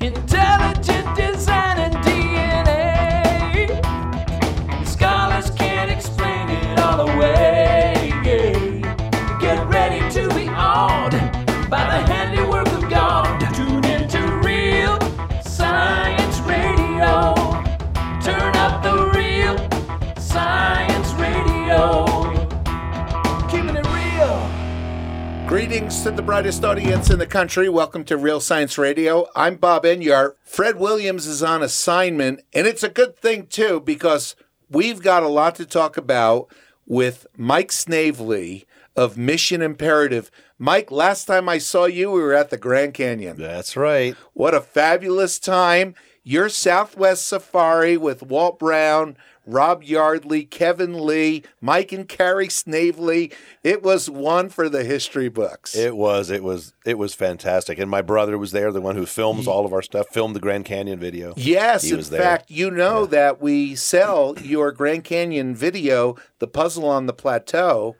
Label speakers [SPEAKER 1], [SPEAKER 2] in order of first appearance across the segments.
[SPEAKER 1] Intelligent design and DNA. Scholars can't explain it all away. Get ready to be awed by the handiwork of God. Tune into Real Science Radio. Turn up the Real Science Radio. Keeping it real.
[SPEAKER 2] Greetings to the brightest audience in the country. Welcome to Real Science Radio. I'm Bob Enyart. Fred Williams is on assignment, and it's a good thing, too, because we've got a lot to talk about with Mike Snavely of Mission Imperative. Mike, last time I saw you, we were at the Grand Canyon.
[SPEAKER 3] That's right.
[SPEAKER 2] What a fabulous time. Your Southwest Safari with Walt Brown, Rob Yardley, Kevin Lee, Mike and Carrie Snavely. It was one for the history books.
[SPEAKER 3] It was fantastic. And my brother was there, the one who films all of our stuff, filmed the Grand Canyon video.
[SPEAKER 2] Yes,
[SPEAKER 3] he
[SPEAKER 2] in
[SPEAKER 3] was there.
[SPEAKER 2] fact, you know that we sell your Grand Canyon video, The Puzzle on the Plateau,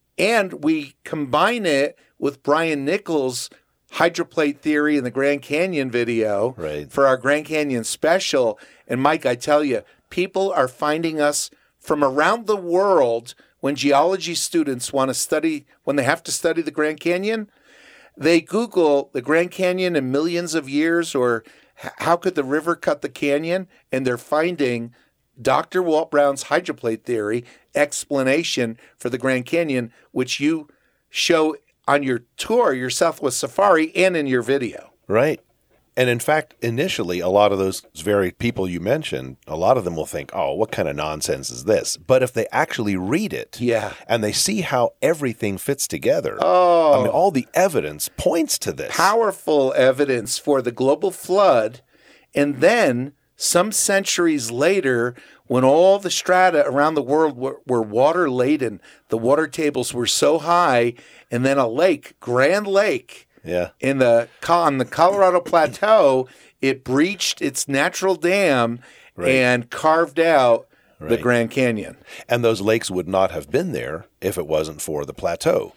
[SPEAKER 2] and we combine it with Brian Nichols' hydroplate theory in the Grand Canyon video for our Grand Canyon special. And Mike, I tell you, people are finding us from around the world when geology students want to study, when they have to study the Grand Canyon. They Google the Grand Canyon in millions of years, or how could the river cut the canyon? And they're finding Dr. Walt Brown's hydroplate theory explanation for the Grand Canyon, which you show on your tour, your Southwest Safari, and in your video.
[SPEAKER 3] Right. And in fact, initially, a lot of those very people you mentioned, a lot of them will think, oh, what kind of nonsense is this? But if they actually read it and they see how everything fits together, I mean, all the evidence points to this.
[SPEAKER 2] Powerful evidence for the global flood. And then some centuries later, when all the strata around the world were water-laden, the water tables were so high, and then a lake, Grand Lake, on the Colorado Plateau, it breached its natural dam and carved out the Grand Canyon.
[SPEAKER 3] And those lakes would not have been there if it wasn't for the plateau.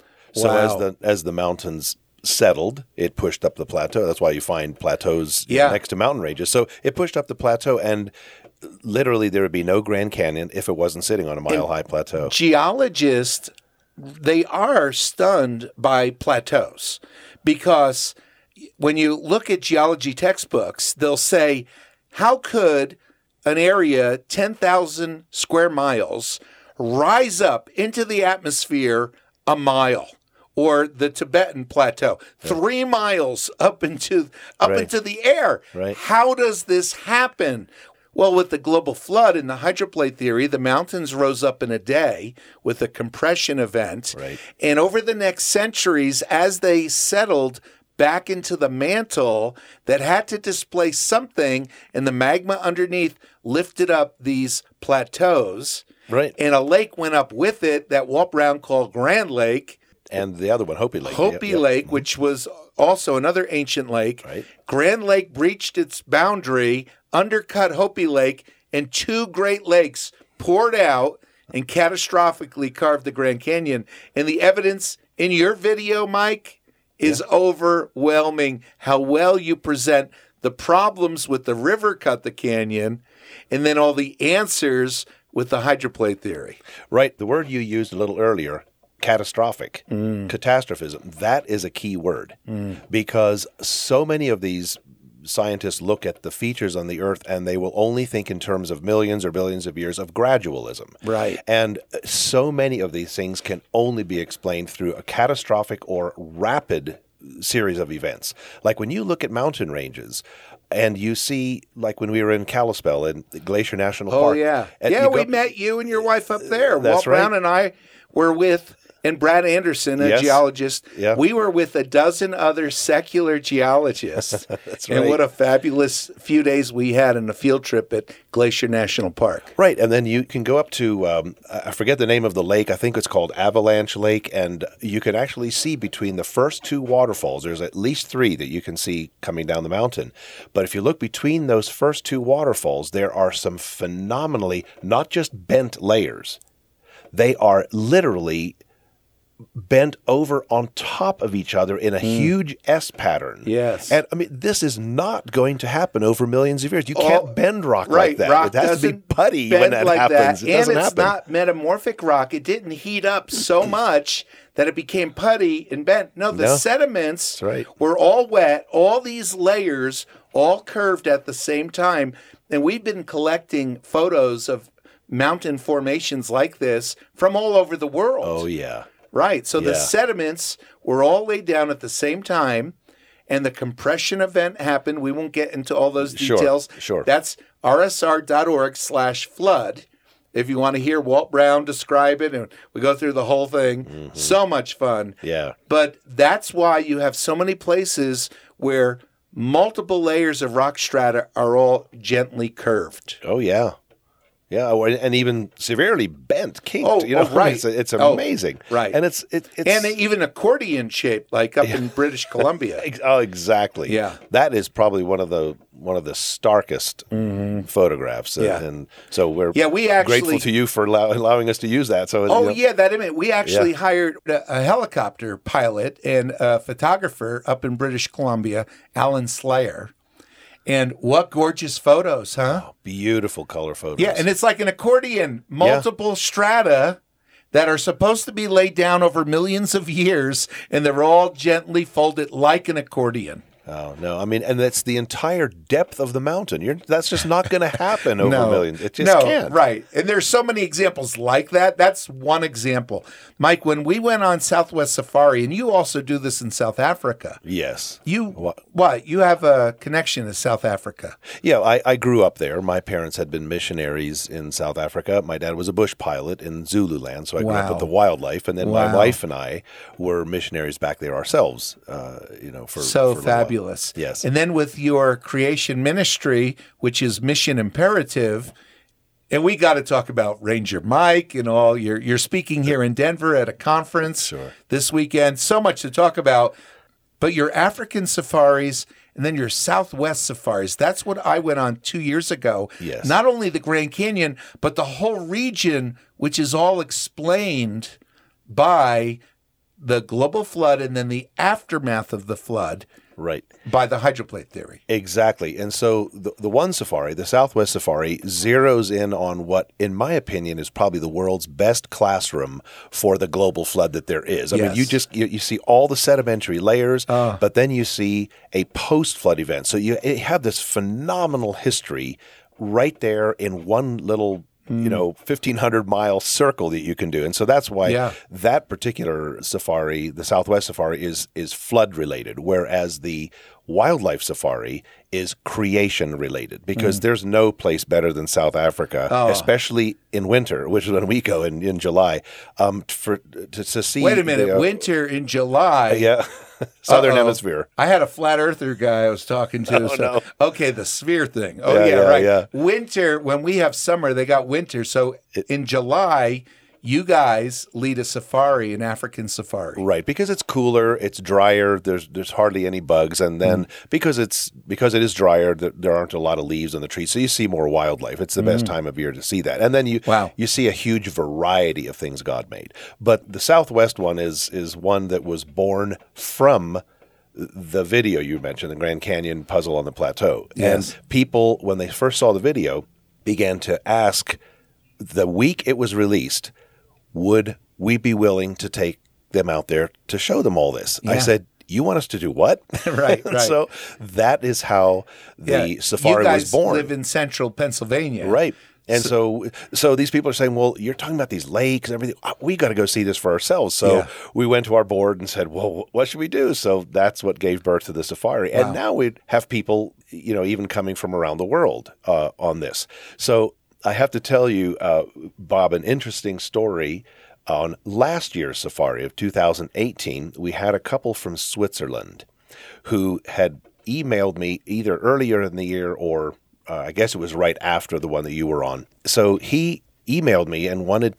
[SPEAKER 3] So as the mountains settled, it pushed up the plateau. That's why you find plateaus next to mountain ranges. So it pushed up the plateau, and literally there would be no Grand Canyon if it wasn't sitting on a mile-high plateau.
[SPEAKER 2] Geologists, they are stunned by plateaus because when you look at geology textbooks, they'll say, how could an area 10,000 square miles rise up into the atmosphere a mile? Or the Tibetan Plateau, 3 miles up into the air. Right. How does this happen? Well, with the global flood and the hydroplate theory, the mountains rose up in a day with a compression event. Right. And over the next centuries, as they settled back into the mantle that had to displace something, and the magma underneath lifted up these plateaus. Right. And a lake went up with it that Walt Brown called Grand Lake.
[SPEAKER 3] And the other one, Hopi Lake.
[SPEAKER 2] Hopi Lake, which was also another ancient lake. Right. Grand Lake breached its boundary, undercut Hopi Lake, and 2 Great Lakes poured out and catastrophically carved the Grand Canyon. And the evidence in your video, Mike, is overwhelming how well you present the problems with the river cut the canyon and then all the answers with the hydroplate theory.
[SPEAKER 3] Right. The word you used a little earlier, catastrophic, catastrophism, that is a key word because so many of these scientists look at the features on the earth and they will only think in terms of millions or billions of years of gradualism. Right. And so many of these things can only be explained through a catastrophic or rapid series of events. Like when you look at mountain ranges and you see, like when we were in Kalispell in Glacier National Park.
[SPEAKER 2] Oh, yeah. We met you and your wife up there. Walt Brown and I were with And Brad Anderson, a geologist. Yeah. We were with a dozen other secular geologists. That's right. And what a fabulous few days we had in a field trip at Glacier National Park.
[SPEAKER 3] Right. And then you can go up to, I forget the name of the lake. I think it's called Avalanche Lake. And you can actually see between the first two waterfalls, there's at least three that you can see coming down the mountain. But if you look between those first two waterfalls, there are some phenomenally, not just bent layers. They are literally bent over on top of each other in a huge S pattern.
[SPEAKER 2] Yes.
[SPEAKER 3] And I mean, this is not going to happen over millions of years. You can't bend rock like that.
[SPEAKER 2] Rock
[SPEAKER 3] it has to be
[SPEAKER 2] doesn't
[SPEAKER 3] putty
[SPEAKER 2] bend
[SPEAKER 3] when that
[SPEAKER 2] like
[SPEAKER 3] happens.
[SPEAKER 2] that.
[SPEAKER 3] It doesn't
[SPEAKER 2] and it's
[SPEAKER 3] happen.
[SPEAKER 2] not metamorphic rock. It didn't heat up so much that it became putty and bent. No, the sediments
[SPEAKER 3] That's right.
[SPEAKER 2] were all wet. All these layers all curved at the same time. And we've been collecting photos of mountain formations like this from all over the world.
[SPEAKER 3] Oh, yeah.
[SPEAKER 2] Right. So the
[SPEAKER 3] Yeah.
[SPEAKER 2] sediments were all laid down at the same time, and the compression event happened. We won't get into all those details.
[SPEAKER 3] Sure.
[SPEAKER 2] That's rsr.org/flood. If you want to hear Walt Brown describe it, and we go through the whole thing. So much fun.
[SPEAKER 3] Yeah.
[SPEAKER 2] But that's why you have so many places where multiple layers of rock strata are all gently curved.
[SPEAKER 3] Oh, yeah. Yeah, and even severely bent, kinked.
[SPEAKER 2] Oh, right.
[SPEAKER 3] It's amazing.
[SPEAKER 2] Right.
[SPEAKER 3] And it's
[SPEAKER 2] And even accordion shaped, like up in British Columbia.
[SPEAKER 3] Oh, exactly.
[SPEAKER 2] Yeah.
[SPEAKER 3] That is probably one of the starkest photographs. And so we're
[SPEAKER 2] we actually
[SPEAKER 3] grateful to you for allowing us to use that. So
[SPEAKER 2] that image. We actually hired a helicopter pilot and a photographer up in British Columbia, Alan Slayer. And what gorgeous photos, huh?
[SPEAKER 3] Oh, beautiful color photos.
[SPEAKER 2] Yeah, and it's like an accordion, multiple strata that are supposed to be laid down over millions of years, and they're all gently folded like an accordion.
[SPEAKER 3] Oh, no. I mean, and that's the entire depth of the mountain. That's just not going to happen over millions. It just can't.
[SPEAKER 2] Right. And there's so many examples like that. That's one example. Mike, when we went on Southwest Safari, and you also do this in South Africa.
[SPEAKER 3] Yes.
[SPEAKER 2] What? You have a connection to South Africa.
[SPEAKER 3] Yeah, I grew up there. My parents had been missionaries in South Africa. My dad was a bush pilot in Zululand, so I grew up with the wildlife. And then my wife and I were missionaries back there ourselves, for
[SPEAKER 2] fabulous.
[SPEAKER 3] Yes.
[SPEAKER 2] And then with your creation ministry, which is Mission Imperative, and we got to talk about Ranger Mike and all. You're speaking here in Denver at a conference this weekend. So much to talk about. But your African safaris and then your Southwest safaris, that's what I went on 2 years ago.
[SPEAKER 3] Yes.
[SPEAKER 2] Not only the Grand Canyon, but the whole region, which is all explained by the global flood and then the aftermath of the flood.
[SPEAKER 3] Right.
[SPEAKER 2] By the hydroplate theory.
[SPEAKER 3] Exactly. And so the one safari, the Southwest Safari, zeroes in on what, in my opinion, is probably the world's best classroom for the global flood that there is. I mean, you see all the sedimentary layers, but then you see a post-flood event. So you have this phenomenal history right there in one little 1,500-mile circle that you can do. And so that's why that particular safari, the Southwest Safari, is flood related, whereas the wildlife safari is creation related, because there's no place better than South Africa, especially in winter, which is when we go in July, to see.
[SPEAKER 2] Wait a minute, winter in July?
[SPEAKER 3] Yeah. Southern Hemisphere.
[SPEAKER 2] I had a flat earther guy I was talking to. Okay, the sphere thing. Oh, right.
[SPEAKER 3] Yeah.
[SPEAKER 2] Winter, when we have summer, they got winter. So in July, you guys lead a safari, an African safari.
[SPEAKER 3] Right, because it's cooler, it's drier, there's hardly any bugs, and then because it is drier, there aren't a lot of leaves on the trees, so you see more wildlife. It's the best time of year to see that. And then you see a huge variety of things God made. But the Southwest one is one that was born from the video you mentioned, the Grand Canyon puzzle on the plateau.
[SPEAKER 2] Yes.
[SPEAKER 3] And people, when they first saw the video, began to ask, the week it was released, would we be willing to take them out there to show them all this? Yeah. I said, you want us to do what?
[SPEAKER 2] Right.
[SPEAKER 3] So that is how the safari was born.
[SPEAKER 2] You guys live in central Pennsylvania.
[SPEAKER 3] Right. And so these people are saying, well, you're talking about these lakes and everything. We got to go see this for ourselves. So we went to our board and said, well, what should we do? So that's what gave birth to the safari. Wow. And now we have people, even coming from around the world on this. So I have to tell you, Bob, an interesting story. On last year's safari of 2018, we had a couple from Switzerland who had emailed me either earlier in the year or I guess it was right after the one that you were on. So he emailed me and wanted to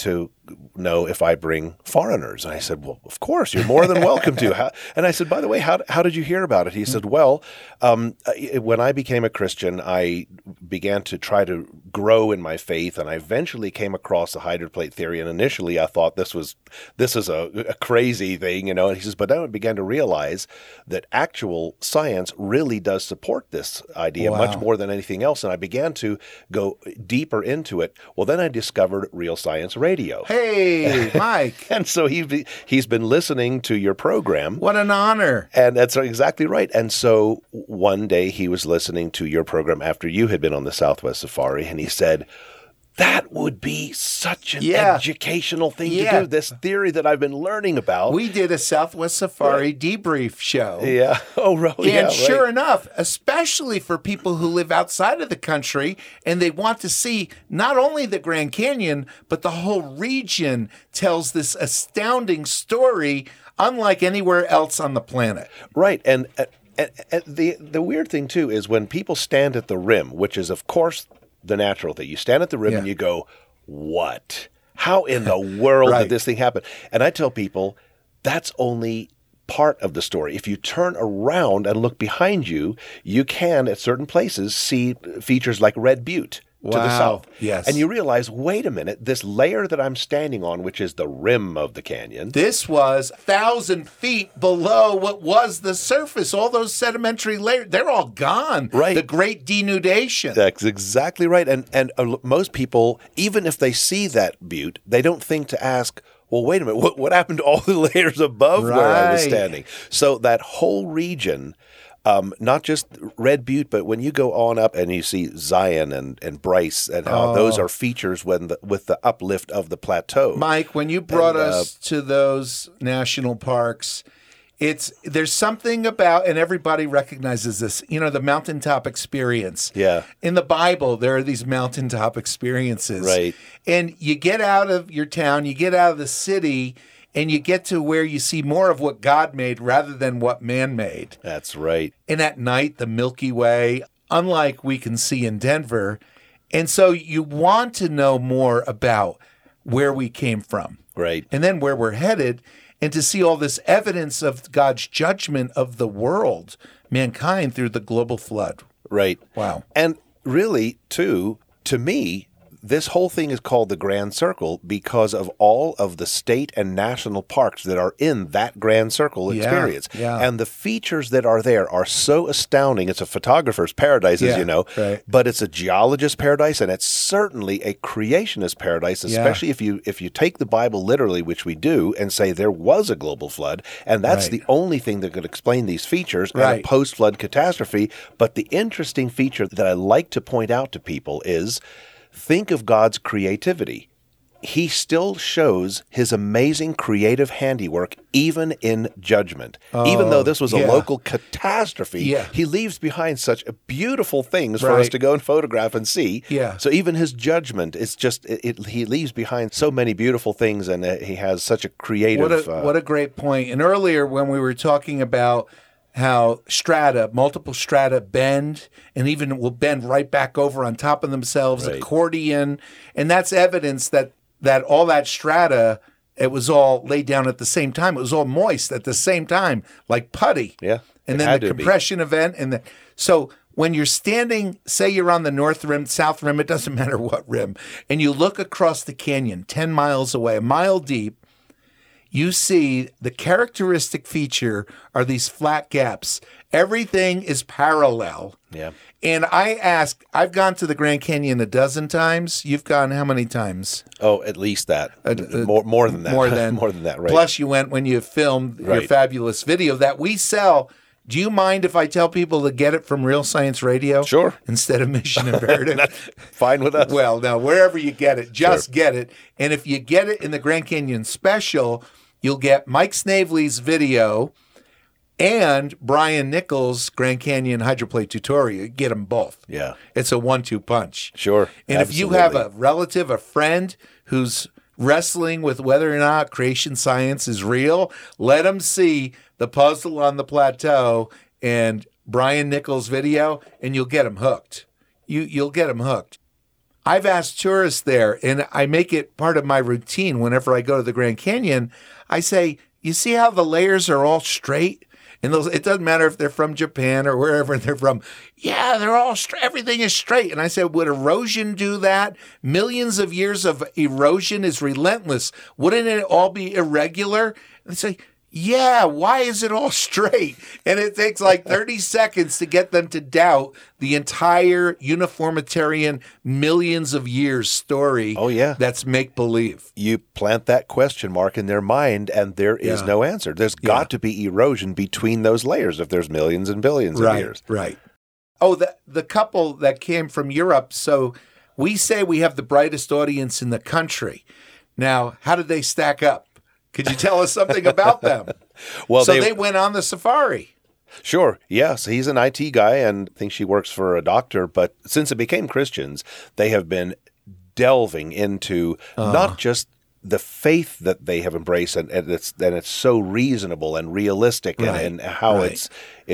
[SPEAKER 3] know if I bring foreigners? And I said, well, of course, you're more than welcome to. And I said, by the way, how did you hear about it? He said, well, when I became a Christian, I began to try to grow in my faith, and I eventually came across the hydroid plate theory. And initially, I thought this is a crazy thing, you know. And he says, but then I began to realize that actual science really does support this idea much more than anything else. And I began to go deeper into it. Well, then I discovered Real Science Radio.
[SPEAKER 2] Hey, Mike.
[SPEAKER 3] And so he's been listening to your program.
[SPEAKER 2] What an honor.
[SPEAKER 3] And that's exactly right. And so one day he was listening to your program after you had been on the Southwest Safari, and he said, that would be such an educational thing to do, this theory that I've been learning about.
[SPEAKER 2] We did a Southwest Safari debrief show.
[SPEAKER 3] Yeah. Oh, really?
[SPEAKER 2] And sure enough, especially for people who live outside of the country and they want to see not only the Grand Canyon, but the whole region tells this astounding story unlike anywhere else on the planet.
[SPEAKER 3] Right. And the weird thing, too, is when people stand at the rim, which is, of course, the natural thing. You stand at the rim and you go, what? How in the world did this thing happen? And I tell people that's only part of the story. If you turn around and look behind you, you can, at certain places, see features like Red Butte to the south.
[SPEAKER 2] Yes.
[SPEAKER 3] And you realize, wait a minute, this layer that I'm standing on, which is the rim of the canyon.
[SPEAKER 2] This was 1,000 feet below what was the surface. All those sedimentary layers, they're all gone.
[SPEAKER 3] Right.
[SPEAKER 2] The great denudation.
[SPEAKER 3] That's exactly right. And most people, even if they see that butte, they don't think to ask, well, wait a minute, what happened to all the layers above where I was standing? So that whole region, not just Red Butte, but when you go on up and you see Zion and Bryce and how those are features with the uplift of the plateau.
[SPEAKER 2] Mike, when you brought us to those national parks, there's something about, and everybody recognizes this, the mountaintop experience.
[SPEAKER 3] Yeah.
[SPEAKER 2] In the Bible, there are these mountaintop experiences.
[SPEAKER 3] Right.
[SPEAKER 2] And you get out of your town, you get out of the city, and you get to where you see more of what God made rather than what man made.
[SPEAKER 3] That's right.
[SPEAKER 2] And at night, the Milky Way, unlike we can see in Denver. And so you want to know more about where we came from.
[SPEAKER 3] Right.
[SPEAKER 2] And then where we're headed, and to see all this evidence of God's judgment of the world, mankind, through the global flood.
[SPEAKER 3] Right.
[SPEAKER 2] Wow.
[SPEAKER 3] And really, too, to me, this whole thing is called the Grand Circle because of all of the state and national parks that are in that Grand Circle experience.
[SPEAKER 2] Yeah.
[SPEAKER 3] And the features that are there are so astounding. It's a photographer's paradise, as you know, but it's a geologist's paradise, and it's certainly a creationist paradise, especially if you take the Bible literally, which we do, and say there was a global flood, and that's the only thing that could explain these features and a post-flood catastrophe. But the interesting feature that I like to point out to people is, think of God's creativity. He still shows his amazing creative handiwork even in judgment. Even though this was a local catastrophe, he leaves behind such beautiful things for us to go and photograph and see.
[SPEAKER 2] Yeah.
[SPEAKER 3] So even his judgment, it's just he leaves behind so many beautiful things, and he has such a creative...
[SPEAKER 2] What a great point. And earlier when we were talking about how multiple strata bend, and even will bend right back over on top of themselves, accordion. And that's evidence that all that strata, it was all laid down at the same time. It was all moist at the same time, like putty.
[SPEAKER 3] Yeah.
[SPEAKER 2] And then the compression event. So when you're standing, say you're on the north rim, south rim, it doesn't matter what rim, and you look across the canyon 10 miles away, a mile deep, you see the characteristic feature are these flat gaps. Everything is parallel.
[SPEAKER 3] Yeah.
[SPEAKER 2] And I've gone to the Grand Canyon a dozen times. You've gone how many times?
[SPEAKER 3] Oh, at least that. More than that.
[SPEAKER 2] More than
[SPEAKER 3] that, right.
[SPEAKER 2] Plus you went when you filmed your fabulous video that we sell. Do you mind if I tell people to get it from Real Science Radio?
[SPEAKER 3] Sure.
[SPEAKER 2] Instead of Mission Imperative?
[SPEAKER 3] Fine with us.
[SPEAKER 2] Well, now, wherever you get it, just get it. And if you get it in the Grand Canyon special, you'll get Mike Snavely's video and Brian Nichols' Grand Canyon hydroplate tutorial. You get them both.
[SPEAKER 3] Yeah.
[SPEAKER 2] It's a 1-2 punch.
[SPEAKER 3] Sure.
[SPEAKER 2] And if you have a relative, a friend who's wrestling with whether or not creation science is real, let them see the puzzle on the plateau and Brian Nichols' video, and you'll get them hooked. You'll get them hooked. I've asked tourists there, and I make it part of my routine whenever I go to the Grand Canyon. I say, you see how the layers are all straight? And it doesn't matter if they're from Japan or wherever they're from. Yeah, they're all straight. Everything is straight. And I said, would erosion do that? Millions of years of erosion is relentless. Wouldn't it all be irregular? And they say, yeah, why is it all straight? And it takes like 30 seconds to get them to doubt the entire uniformitarian millions of years story.
[SPEAKER 3] Oh, yeah.
[SPEAKER 2] That's make-believe.
[SPEAKER 3] You plant that question mark in their mind, and there is no answer. There's got to be erosion between those layers if there's millions and billions of years.
[SPEAKER 2] Right. Oh, the couple that came from Europe, so we say we have the brightest audience in the country. Now, how did they stack up? Could you tell us something about them?
[SPEAKER 3] Well,
[SPEAKER 2] so they went on the safari.
[SPEAKER 3] Sure. Yes. He's an IT guy and thinks she works for a doctor. But since it became Christians, they have been delving into not just the faith that they have embraced, and it's so reasonable and realistic, and how it's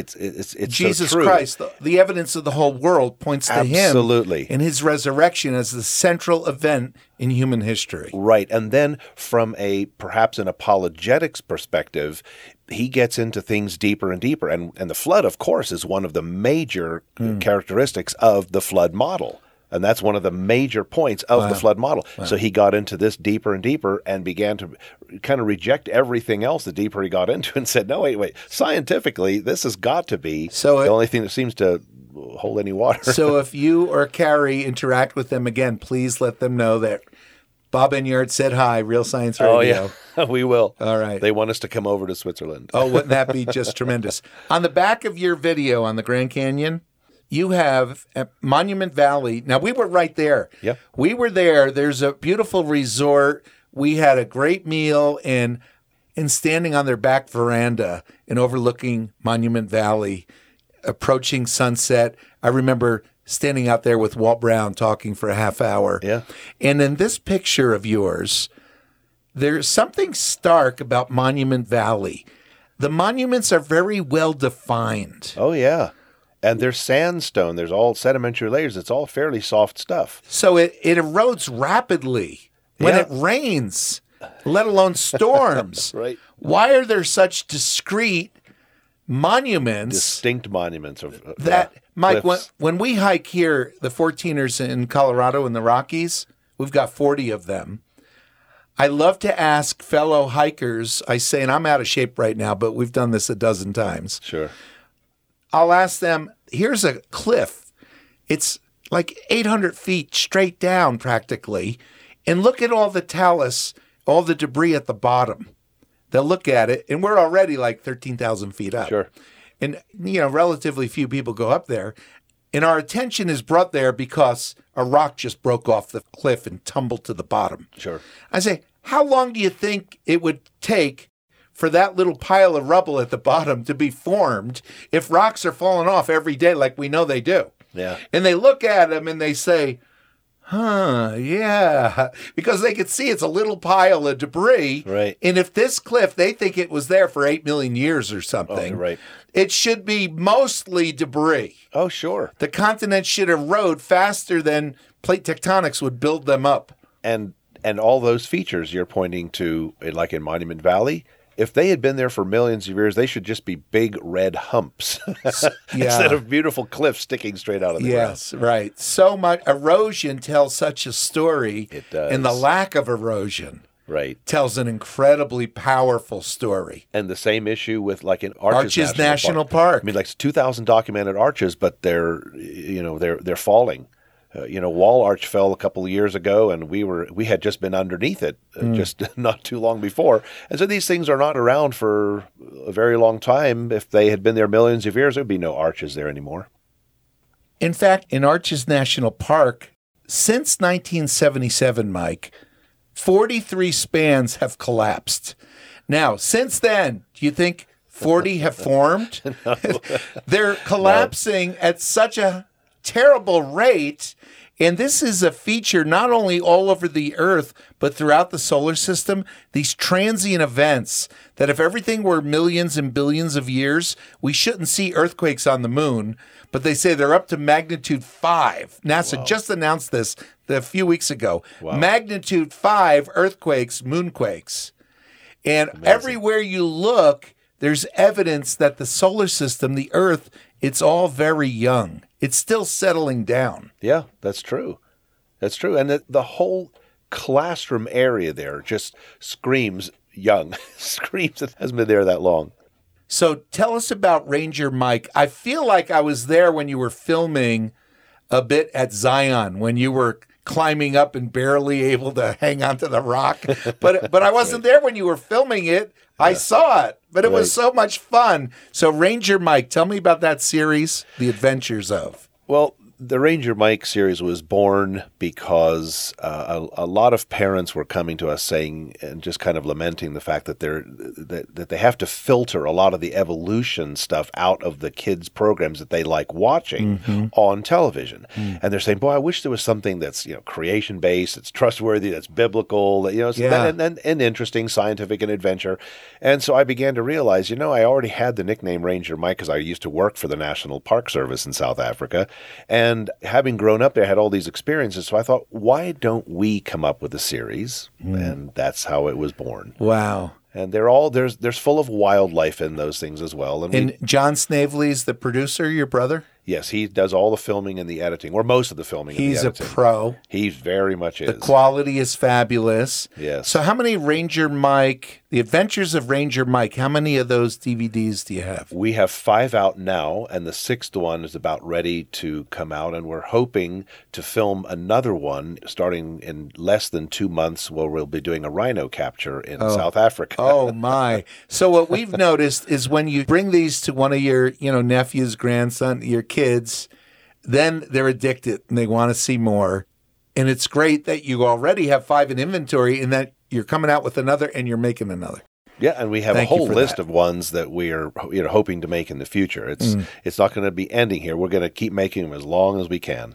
[SPEAKER 2] Jesus
[SPEAKER 3] so true.
[SPEAKER 2] Christ, the evidence of the whole world points to
[SPEAKER 3] Absolutely.
[SPEAKER 2] him and his resurrection as the central event in human history.
[SPEAKER 3] Right. And then from perhaps an apologetics perspective, he gets into things deeper and deeper. And the flood, of course, is one of the major characteristics of the flood model. And that's one of the major points of the flood model. So he got into this deeper and deeper and began to kind of reject everything else the deeper he got into and said, no, wait. Scientifically, this has got to be the only thing that seems to hold any water.
[SPEAKER 2] So if you or Carrie interact with them again, please let them know that Bob Enyart said hi, Real Science Radio.
[SPEAKER 3] Oh, yeah. We will.
[SPEAKER 2] All right.
[SPEAKER 3] They want us to come over to Switzerland.
[SPEAKER 2] Oh, wouldn't that be just tremendous? On the back of your video on the Grand Canyon, you have at Monument Valley. Now, we were right there.
[SPEAKER 3] Yeah.
[SPEAKER 2] We were there. There's a beautiful resort. We had a great meal and standing on their back veranda and overlooking Monument Valley, approaching sunset. I remember standing out there with Walt Brown talking for a half hour.
[SPEAKER 3] Yeah.
[SPEAKER 2] And in this picture of yours, there's something stark about Monument Valley. The monuments are very well defined.
[SPEAKER 3] Oh, yeah. And there's sandstone. There's all sedimentary layers. It's all fairly soft stuff.
[SPEAKER 2] So it erodes rapidly when it rains, let alone storms.
[SPEAKER 3] Right.
[SPEAKER 2] Why are there such discrete monuments?
[SPEAKER 3] Distinct monuments of
[SPEAKER 2] that, Mike,
[SPEAKER 3] cliffs.
[SPEAKER 2] when we hike here, the 14ers in Colorado in the Rockies, we've got 40 of them. I love to ask fellow hikers, I say, and I'm out of shape right now, but we've done this a dozen times.
[SPEAKER 3] Sure.
[SPEAKER 2] I'll ask them, here's a cliff. It's like 800 feet straight down practically. And look at all the talus, all the debris at the bottom. They'll look at it, and we're already like 13,000 feet up.
[SPEAKER 3] Sure.
[SPEAKER 2] And, relatively few people go up there. And our attention is brought there because a rock just broke off the cliff and tumbled to the bottom.
[SPEAKER 3] Sure.
[SPEAKER 2] I say, how long do you think it would take for that little pile of rubble at the bottom to be formed if rocks are falling off every day like we know they do?
[SPEAKER 3] Yeah.
[SPEAKER 2] And they look at them and they say, yeah, because they could see it's a little pile of debris.
[SPEAKER 3] Right.
[SPEAKER 2] And if this cliff, they think it was there for 8 million years or something.
[SPEAKER 3] Oh, right.
[SPEAKER 2] It should be mostly debris.
[SPEAKER 3] Oh, sure.
[SPEAKER 2] The continent should erode faster than plate tectonics would build them up.
[SPEAKER 3] And all those features you're pointing to, like in Monument Valley, if they had been there for millions of years, they should just be big red humps instead of beautiful cliffs sticking straight out of the ground.
[SPEAKER 2] Yes, right. So much erosion tells such a story.
[SPEAKER 3] It does.
[SPEAKER 2] And the lack of erosion
[SPEAKER 3] Right.
[SPEAKER 2] tells an incredibly powerful story.
[SPEAKER 3] And the same issue with like in
[SPEAKER 2] Arches National Park.
[SPEAKER 3] I mean, like 2,000 documented arches, but they're falling. Wall Arch fell a couple of years ago, and we had just been underneath it just not too long before. And so these things are not around for a very long time. If they had been there millions of years, there would be no arches there anymore.
[SPEAKER 2] In fact, in Arches National Park, since 1977, Mike, 43 spans have collapsed. Now, since then, do you think 40 have formed? They're collapsing at such a terrible rate, And this is a feature not only all over the Earth, but throughout the solar system. These transient events that if everything were millions and billions of years, we shouldn't see earthquakes on the moon. But they say they're up to magnitude 5. NASA just announced this a few weeks ago. Magnitude 5 earthquakes, moonquakes. And everywhere you look, there's evidence that the solar system, the Earth, it's all very young. It's still settling down.
[SPEAKER 3] Yeah, that's true. That's true. And the whole classroom area there just screams young, screams it hasn't been there that long.
[SPEAKER 2] So tell us about Ranger Mike. I feel like I was there when you were filming a bit at Zion, when you were climbing up and barely able to hang onto the rock. But I wasn't there when you were filming it. I saw it, but it was so much fun. So Ranger Mike, tell me about that series, The Adventures of.
[SPEAKER 3] Well, the Ranger Mike series was born because a lot of parents were coming to us saying and just kind of lamenting the fact that that they have to filter a lot of the evolution stuff out of the kids' programs that they like watching on television. And they're saying, "Boy, I wish there was something that's creation based, that's trustworthy, that's biblical, and interesting, scientific, and adventure." And so I began to realize, I already had the nickname Ranger Mike because I used to work for the National Park Service in South Africa. And having grown up there, I had all these experiences. So I thought, why don't we come up with a series? And that's how it was born.
[SPEAKER 2] Wow.
[SPEAKER 3] And they're all there's full of wildlife in those things as well.
[SPEAKER 2] And John Snavely's the producer, your brother?
[SPEAKER 3] Yes, he does all the filming and the editing, or most of the filming and the editing.
[SPEAKER 2] He's a pro.
[SPEAKER 3] He very much is.
[SPEAKER 2] The quality is fabulous.
[SPEAKER 3] Yes.
[SPEAKER 2] So how many Ranger Mike, The Adventures of Ranger Mike, how many of those DVDs do you have?
[SPEAKER 3] We have 5 out now, and the 6th one is about ready to come out, and we're hoping to film another one starting in less than 2 months where we'll be doing a rhino capture in South Africa.
[SPEAKER 2] Oh, my. So what we've noticed is when you bring these to one of your, nephews, grandson, your kids, then they're addicted and they want to see more. And it's great that you already have 5 in inventory and that you're coming out with another and you're making another.
[SPEAKER 3] Yeah, and we have a whole list of ones that we are hoping to make in the future. It's not going to be ending here. We're going to keep making them as long as we can.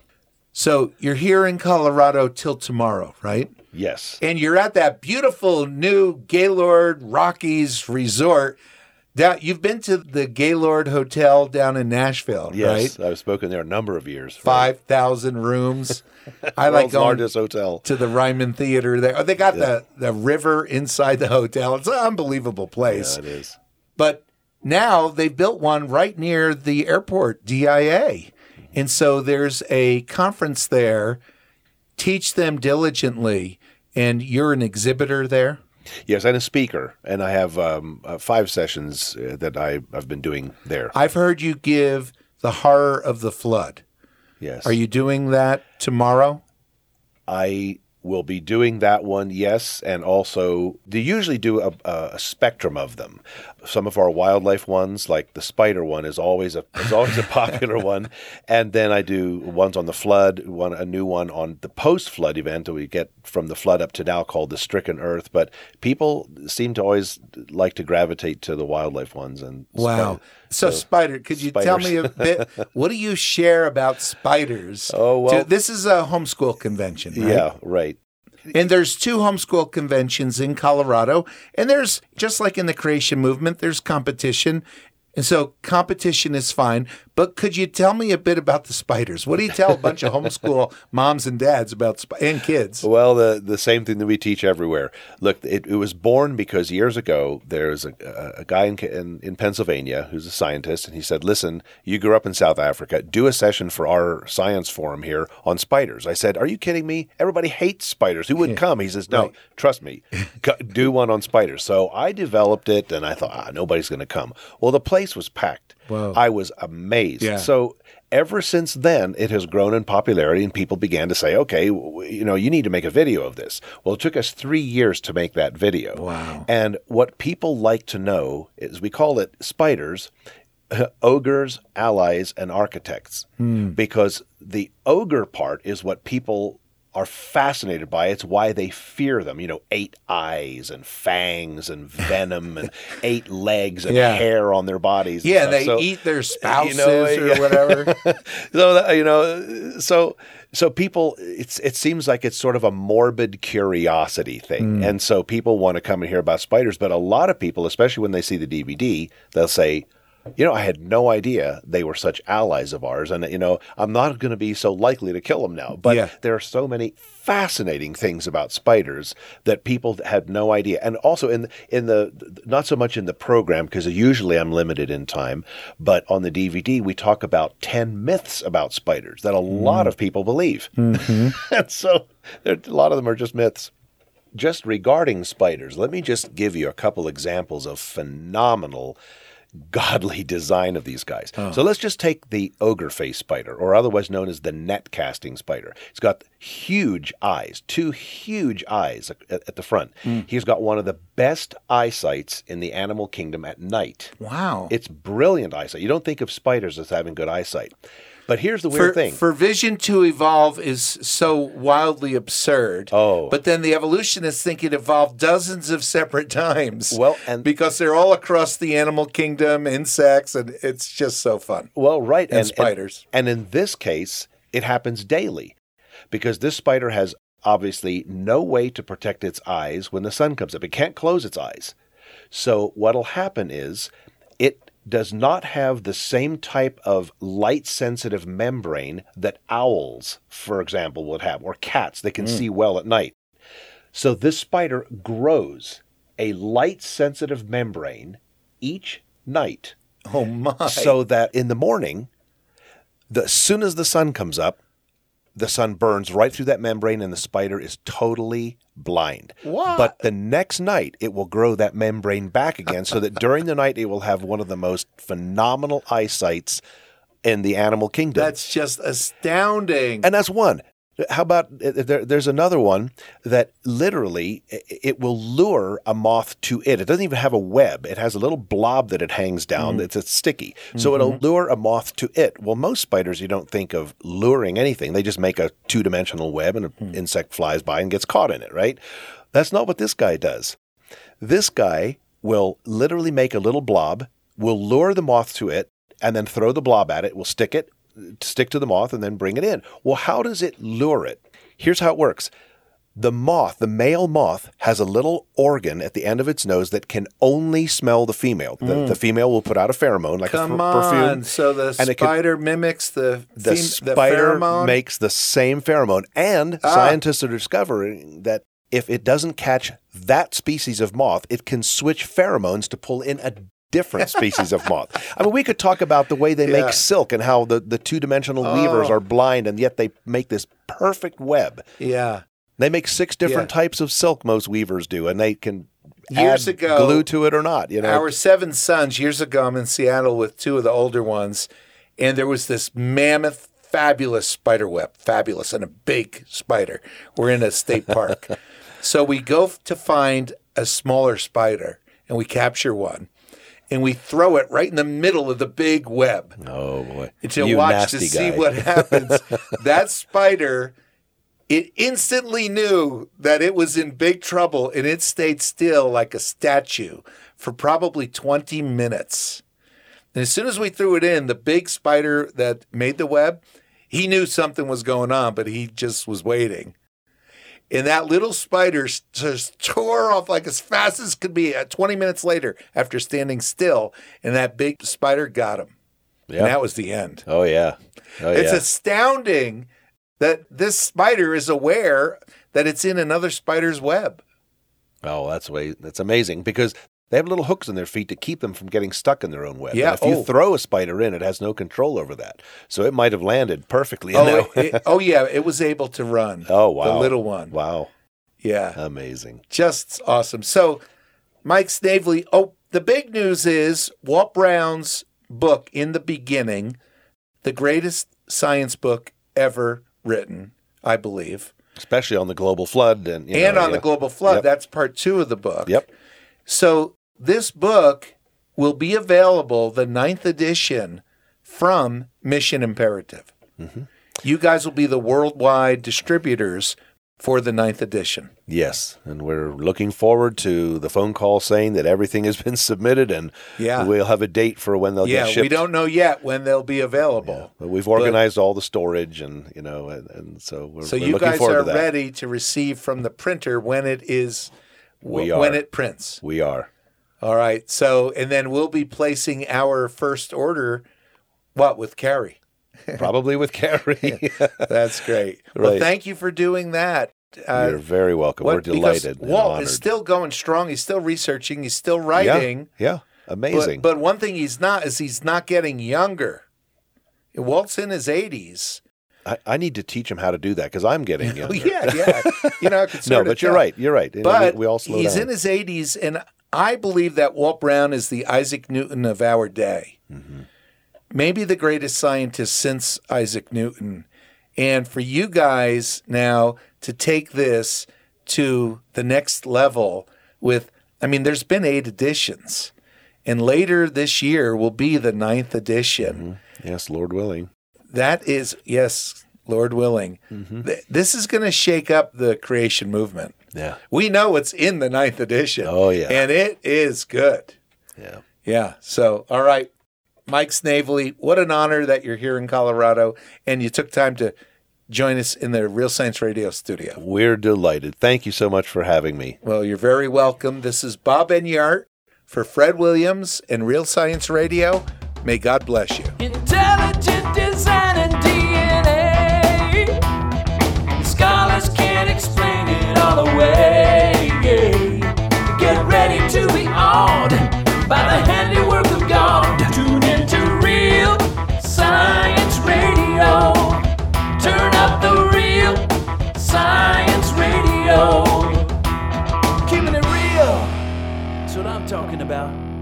[SPEAKER 2] So you're here in Colorado till tomorrow, right?
[SPEAKER 3] Yes.
[SPEAKER 2] And you're at that beautiful new Gaylord Rockies resort. You've been to the Gaylord Hotel down in Nashville, right?
[SPEAKER 3] Yes, I've spoken there a number of years.
[SPEAKER 2] 5,000 rooms. I like going
[SPEAKER 3] largest hotel
[SPEAKER 2] to the Ryman Theater there. Oh, they got the river inside the hotel. It's an unbelievable place.
[SPEAKER 3] Yeah, it is.
[SPEAKER 2] But now they've built one right near the airport, DIA. And so there's a conference there, Teach Them Diligently, and you're an exhibitor there?
[SPEAKER 3] Yes, and a speaker, and I have 5 sessions that I've been doing there.
[SPEAKER 2] I've heard you give The Horror of the Flood.
[SPEAKER 3] Yes.
[SPEAKER 2] Are you doing that tomorrow?
[SPEAKER 3] I will be doing that one, yes, and also they usually do a spectrum of them. Some of our wildlife ones, like the spider one, is always a popular one, and then I do ones on the flood, a new one on the post-flood event that we get from the flood up to now called the Stricken Earth. But people seem to always like to gravitate to the wildlife ones. And
[SPEAKER 2] wow. So spider, could you tell me a bit? What do you share about spiders?
[SPEAKER 3] Oh, well.
[SPEAKER 2] This is a homeschool convention, right?
[SPEAKER 3] Yeah, right.
[SPEAKER 2] And there's 2 homeschool conventions in Colorado. And there's, just like in the creation movement, there's competition. And so competition is fine. But could you tell me a bit about the spiders? What do you tell a bunch of homeschool moms and dads about and kids?
[SPEAKER 3] Well, the same thing that we teach everywhere. Look, it was born because years ago there's a guy in Pennsylvania who's a scientist, and he said, "Listen, you grew up in South Africa. Do a session for our science forum here on spiders." I said, "Are you kidding me? Everybody hates spiders. Who would come?" He says, "No, trust me. Do one on spiders." So I developed it, and I thought, nobody's going to come. Well, the place was packed.
[SPEAKER 2] Whoa.
[SPEAKER 3] I was amazed.
[SPEAKER 2] Yeah.
[SPEAKER 3] So ever since then, it has grown in popularity, and people began to say, okay, you need to make a video of this. Well, it took us 3 years to make that video.
[SPEAKER 2] Wow.
[SPEAKER 3] And what people like to know is we call it spiders, ogres, allies, and architects, because the ogre part is what people are fascinated by. It's why they fear them. 8 eyes and fangs and venom and 8 legs and hair on their bodies.
[SPEAKER 2] Yeah,
[SPEAKER 3] and
[SPEAKER 2] they eat their spouses or whatever.
[SPEAKER 3] So people, it seems like it's sort of a morbid curiosity thing. And so people want to come and hear about spiders. But a lot of people, especially when they see the DVD, they'll say, I had no idea they were such allies of ours. And, I'm not going to be so likely to kill them now. But there are so many fascinating things about spiders that people had no idea. And also in the not so much in the program, because usually I'm limited in time, but on the DVD, we talk about 10 myths about spiders that a lot of people believe. Mm-hmm. And so a lot of them are just myths. Just regarding spiders, let me just give you a couple examples of phenomenal godly design of these guys. So let's just take the ogre face spider, or otherwise known as the net casting spider. It's got huge eyes, 2 huge eyes at the front. He's got one of the best eyesights in the animal kingdom at night.
[SPEAKER 2] Wow.
[SPEAKER 3] It's brilliant eyesight. You don't think of spiders as having good eyesight. But here's the weird thing.
[SPEAKER 2] For vision to evolve is so wildly absurd.
[SPEAKER 3] Oh.
[SPEAKER 2] But then the evolutionists think it evolved dozens of separate times.
[SPEAKER 3] Well, and
[SPEAKER 2] because they're all across the animal kingdom, insects, and it's just so fun.
[SPEAKER 3] Well, right.
[SPEAKER 2] And spiders.
[SPEAKER 3] And in this case, it happens daily because this spider has obviously no way to protect its eyes when the sun comes up. It can't close its eyes. So what'll happen is it does not have the same type of light-sensitive membrane that owls, for example, would have, or cats that can see well at night. So this spider grows a light-sensitive membrane each night.
[SPEAKER 2] Oh, my.
[SPEAKER 3] So that in the morning, as soon as the sun comes up, the sun burns right through that membrane and the spider is totally blind.
[SPEAKER 2] What?
[SPEAKER 3] But the next night, it will grow that membrane back again so that during the night, it will have one of the most phenomenal eyesights in the animal kingdom.
[SPEAKER 2] That's just astounding.
[SPEAKER 3] And that's one. How about there's another one that literally it will lure a moth to it. It doesn't even have a web. It has a little blob that it hangs down. It's sticky. So it'll lure a moth to it. Well, most spiders, you don't think of luring anything. They just make a 2-dimensional web and an insect flies by and gets caught in it, right? That's not what this guy does. This guy will literally make a little blob, will lure the moth to it, and then throw the blob at it, will stick to the moth, and then bring it in. Well, how does it lure it? Here's how it works. The male moth, has a little organ at the end of its nose that can only smell the female. The female will put out a pheromone, like
[SPEAKER 2] Come
[SPEAKER 3] a perfume.
[SPEAKER 2] on. So the spider mimics the
[SPEAKER 3] spider
[SPEAKER 2] pheromone?
[SPEAKER 3] makes the same pheromone. And scientists are discovering that if it doesn't catch that species of moth, it can switch pheromones to pull in a different species of moth. I mean, we could talk about the way they make silk and how the 2-dimensional weavers are blind, and yet they make this perfect web.
[SPEAKER 2] Yeah.
[SPEAKER 3] They make 6 different types of silk, most weavers do, and they can
[SPEAKER 2] years
[SPEAKER 3] add
[SPEAKER 2] ago,
[SPEAKER 3] glue to it or not.
[SPEAKER 2] Our 7 sons, years ago, I'm in Seattle with 2 of the older ones, and there was this mammoth, fabulous spider web, fabulous, and a big spider. We're in a state park. So we go to find a smaller spider, and we capture one. And we throw it right in the middle of the big web.
[SPEAKER 3] Oh, boy.
[SPEAKER 2] To watch to see what happens. That spider, it instantly knew that it was in big trouble, and it stayed still like a statue for probably 20 minutes. And as soon as we threw it in, the big spider that made the web, he knew something was going on, but he just was waiting. And that little spider just tore off like as fast as could be 20 minutes later after standing still. And that big spider got him. Yep. And that was the end.
[SPEAKER 3] Oh, yeah.
[SPEAKER 2] It's astounding that this spider is aware that it's in another spider's web.
[SPEAKER 3] Oh, that's amazing because they have little hooks in their feet to keep them from getting stuck in their own web.
[SPEAKER 2] Yeah.
[SPEAKER 3] And if you throw a spider in, it has no control over that. So it might have landed perfectly.
[SPEAKER 2] It was able to run.
[SPEAKER 3] Oh, wow.
[SPEAKER 2] The little one.
[SPEAKER 3] Wow.
[SPEAKER 2] Yeah.
[SPEAKER 3] Amazing.
[SPEAKER 2] Just awesome. So, Mike Snavely, the big news is Walt Brown's book, In the Beginning, the greatest science book ever written, I believe.
[SPEAKER 3] Especially on the global flood. And
[SPEAKER 2] on the global flood.
[SPEAKER 3] Yep.
[SPEAKER 2] That's part 2 of the book.
[SPEAKER 3] Yep.
[SPEAKER 2] So this book will be available, the 9th edition, from Mission Imperative. Mm-hmm. You guys will be the worldwide distributors for the 9th edition.
[SPEAKER 3] Yes, and we're looking forward to the phone call saying that everything has been submitted, and we'll have a date for when they'll get shipped.
[SPEAKER 2] We don't know yet when they'll be available.
[SPEAKER 3] Yeah, but we've organized all the storage, and and so we're
[SPEAKER 2] so
[SPEAKER 3] looking
[SPEAKER 2] you guys
[SPEAKER 3] forward
[SPEAKER 2] are
[SPEAKER 3] to that.
[SPEAKER 2] ready to receive from the printer when it is
[SPEAKER 3] We are.
[SPEAKER 2] when it prints.
[SPEAKER 3] We are.
[SPEAKER 2] All right. So and then we'll be placing our first order. What with Carrie?
[SPEAKER 3] Probably with Carrie.
[SPEAKER 2] That's great. Well,
[SPEAKER 3] Right.
[SPEAKER 2] thank you for doing that.
[SPEAKER 3] You're very welcome. We're delighted and
[SPEAKER 2] Walt
[SPEAKER 3] honored.
[SPEAKER 2] is still going strong. He's still researching. He's still writing.
[SPEAKER 3] Yeah, amazing.
[SPEAKER 2] But one thing he's not getting younger. Walt's in his 80s.
[SPEAKER 3] I need to teach him how to do that because I'm getting younger.
[SPEAKER 2] Yeah. I could
[SPEAKER 3] No,
[SPEAKER 2] sort of
[SPEAKER 3] but you're
[SPEAKER 2] tell.
[SPEAKER 3] right. You're right.
[SPEAKER 2] But
[SPEAKER 3] we all slow
[SPEAKER 2] he's
[SPEAKER 3] down.
[SPEAKER 2] in his 80s, and I believe that Walt Brown is the Isaac Newton of our day.
[SPEAKER 3] Mm-hmm.
[SPEAKER 2] Maybe the greatest scientist since Isaac Newton. And for you guys now to take this to the next level there's been 8 editions. And later this year will be the 9th edition.
[SPEAKER 3] Mm-hmm. Yes, Lord willing.
[SPEAKER 2] That is, yes, Lord willing.
[SPEAKER 3] Mm-hmm.
[SPEAKER 2] This is going to shake up the creation movement.
[SPEAKER 3] Yeah.
[SPEAKER 2] We know it's in the 9th edition.
[SPEAKER 3] Oh, yeah.
[SPEAKER 2] And it is good.
[SPEAKER 3] Yeah.
[SPEAKER 2] Yeah. So, all right. Mike Snavely, what an honor that you're here in Colorado and you took time to join us in the Real Science Radio studio.
[SPEAKER 3] We're delighted. Thank you so much for having me.
[SPEAKER 2] Well, you're very welcome. This is Bob Enyart for Fred Williams and Real Science Radio. May God bless you.
[SPEAKER 1] Intelligent design and DNA. Scholars can't explain it all away. Get ready to be awed by the handiwork of God. Tune into Real Science Radio. Turn up the Real Science Radio. Keeping it real. That's what I'm talking about.